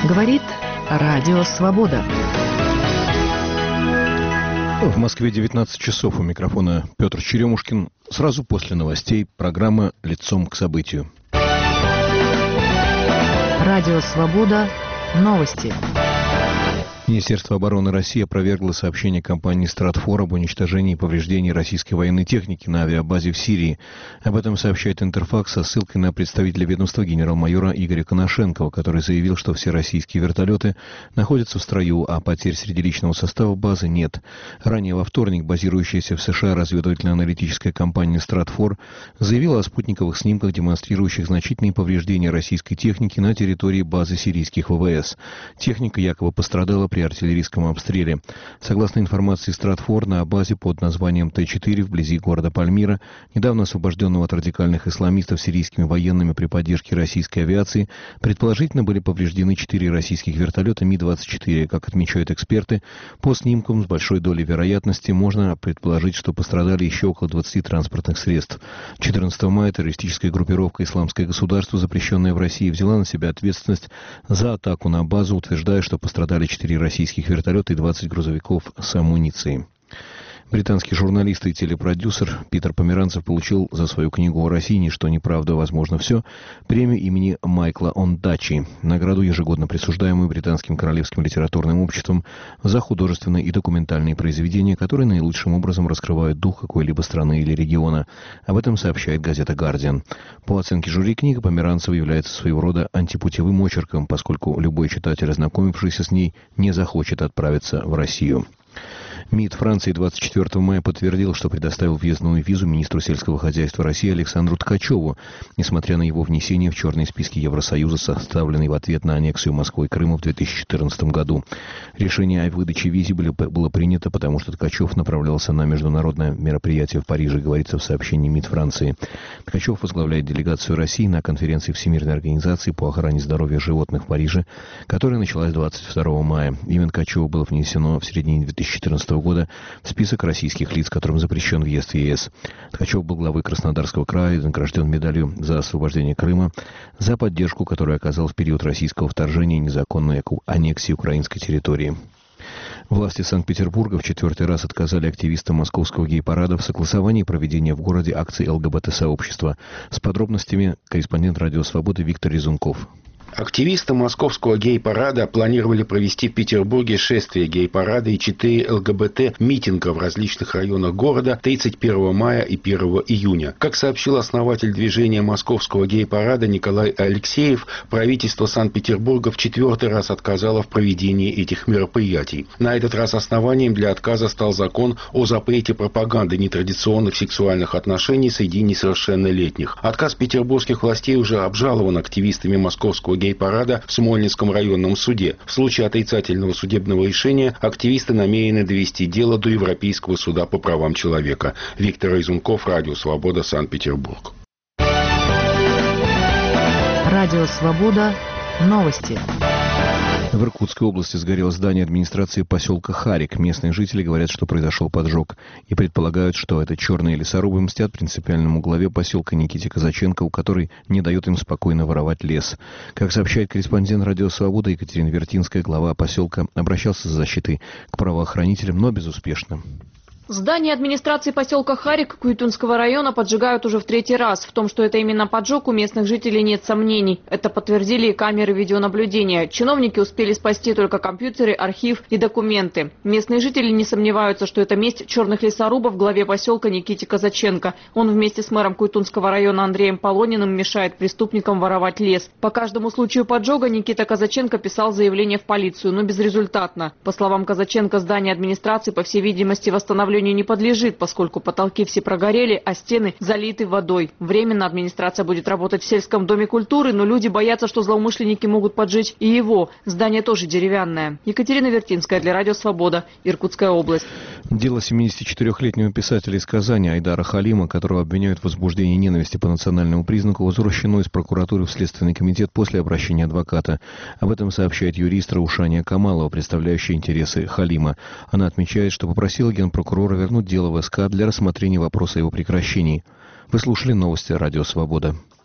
Говорит Радио Свобода. В Москве 19 часов. У микрофона Петр Черемушкин. Сразу после новостей программа «Лицом к событию». Радио Свобода. Новости. Министерство обороны России опровергло сообщение компании «Стратфор» об уничтожении и повреждении российской военной техники на авиабазе в Сирии. Об этом сообщает Интерфакс со ссылкой на представителя ведомства генерал-майора Игоря Коношенкова, который заявил, что все российские вертолеты находятся в строю, а потерь среди личного состава базы нет. Ранее во вторник базирующаяся в США разведывательно-аналитическая компания «Стратфор» заявила о спутниковых снимках, демонстрирующих значительные повреждения российской техники на территории базы сирийских ВВС. Техника якобы пострадала при артиллерийском обстреле. Согласно информации Стратфор, на базе под названием Т-4 вблизи города Пальмира, недавно освобожденного от радикальных исламистов сирийскими военными при поддержке российской авиации, предположительно были повреждены 4 российских вертолета Ми-24. Как отмечают эксперты, по снимкам с большой долей вероятности можно предположить, что пострадали еще около 20 транспортных средств. 14 мая террористическая группировка «Исламское государство», запрещенная в России, взяла на себя ответственность за атаку на базу, утверждая, что пострадали 4 российских вертолета и 20 грузовиков с амуницией. Британский журналист и телепродюсер Питер Померанцев получил за свою книгу о России «Ничто неправда, возможно все» премию имени Майкла Ондачи, награду, ежегодно присуждаемую Британским королевским литературным обществом за художественные и документальные произведения, которые наилучшим образом раскрывают дух какой-либо страны или региона. Об этом сообщает газета «Гардиан». По оценке жюри, книга Померанцева является своего рода антипутевым очерком, поскольку любой читатель, ознакомившийся с ней, не захочет отправиться в Россию. МИД Франции 24 мая подтвердил, что предоставил въездную визу министру сельского хозяйства России Александру Ткачеву, несмотря на его внесение в черные списки Евросоюза, составленные в ответ на аннексию Москвы и Крыма в 2014 году. Решение о выдаче визы было принято, потому что Ткачев направлялся на международное мероприятие в Париже, говорится в сообщении МИД Франции. Ткачев возглавляет делегацию России на конференции Всемирной организации по охране здоровья животных в Париже, которая началась 22 мая. Имя Ткачева было внесено в середине 2014 года в список российских лиц, которым запрещен въезд в ЕС. Ткачев был главой Краснодарского края, награжден медалью за освобождение Крыма, за поддержку, которую оказал в период российского вторжения и незаконной аннексии украинской территории. Власти Санкт-Петербурга в 4-й раз отказали активистам московского гей-парада в согласовании проведения в городе акций ЛГБТ-сообщества. С подробностями корреспондент «Радио Свободы» Виктор Резунков. Активисты московского гей-парада планировали провести в Петербурге шествие гей-парада и 4 ЛГБТ-митинга в различных районах города 31 мая и 1 июня. Как сообщил основатель движения московского гей-парада Николай Алексеев, правительство Санкт-Петербурга в 4-й раз отказало в проведении этих мероприятий. На этот раз основанием для отказа стал закон о запрете пропаганды нетрадиционных сексуальных отношений среди несовершеннолетних. Отказ петербургских властей уже обжалован активистами московского гей-парада в Смольнинском районном суде. В случае отрицательного судебного решения активисты намерены довести дело до Европейского суда по правам человека. Виктор Резунков, Радио Свобода, Санкт-Петербург. Радио Свобода. Новости. В Иркутской области сгорело здание администрации поселка Харик. Местные жители говорят, что произошел поджог, и предполагают, что это черные лесорубы мстят принципиальному главе поселка Никите Казаченкову, который не дает им спокойно воровать лес. Как сообщает корреспондент «Радио Свобода» Екатерина Вертинская, глава поселка обращался за защитой к правоохранителям, но безуспешно. Здание администрации поселка Харик Куйтунского района поджигают уже в 3-й раз. В том, что это именно поджог, у местных жителей нет сомнений. Это подтвердили и камеры видеонаблюдения. Чиновники успели спасти только компьютеры, архив и документы. Местные жители не сомневаются, что это месть черных лесорубов главе поселка Никите Казаченко. Он вместе с мэром Куйтунского района Андреем Полониным мешает преступникам воровать лес. По каждому случаю поджога Никита Казаченко писал заявление в полицию, но безрезультатно. По словам Казаченко, здание администрации, по всей видимости, восстановлению не подлежит, поскольку потолки все прогорели, а стены залиты водой. Временно администрация будет работать в сельском доме культуры, но люди боятся, что злоумышленники могут поджечь и его. Здание тоже деревянное. Екатерина Вертинская для Радио Свобода, Иркутская область. Дело 74-летнего писателя из Казани Айдара Халима, которого обвиняют в возбуждении ненависти по национальному признаку, возвращено из прокуратуры в Следственный комитет после обращения адвоката. Об этом сообщает юрист Раушания Камалова, представляющая интересы Халима. Она отмечает, что попросила генпрокурора вернуть дело в СК для рассмотрения вопроса о его прекращении. Вы слушали новости «Радио Свобода».